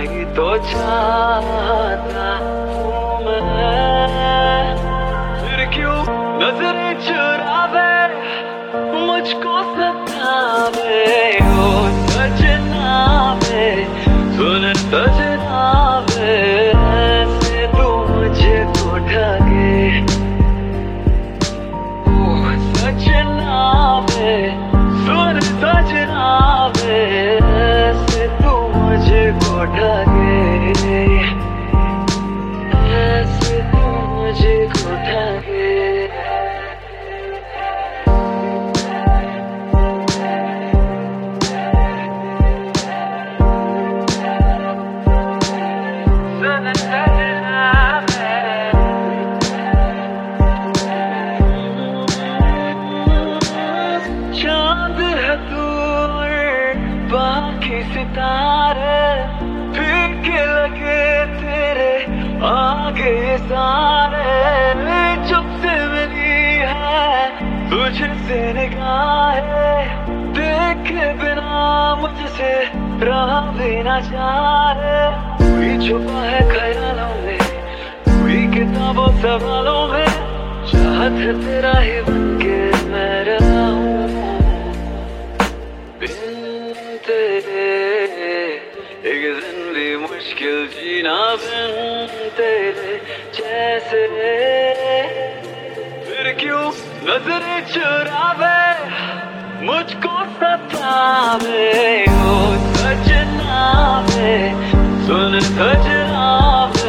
ही तो चाहता हूँ मैं, फिर क्यों नजरें चुरावे मुझको सतावे। ओ सजना वे सुन सजना वे, ऐसे तू मुझको ठगे। ओ सजना वे सुन सजना वे, ऐसे तू मुझको ठगे, ऐसे तू मुझको ठगे। चांद है तू बाकी सितारे, फीके लगे तेरे आगे सारे। जब से मिली है तुझसे निगाहें, देखे बिना मुझसे रहा भी ना जाए। कोई छुपा है ख्यालों में, कोई किताबों सवालों में, चाहत है तेरा ही बनके मैं रहा हूँ बिन तेरे। एक दिन भी मुश्किल जीना बिन तेरे जैसे, फिर क्यों नजरें चुरावे मुझको सतावे। ओ सजना वे सुन सजना वे,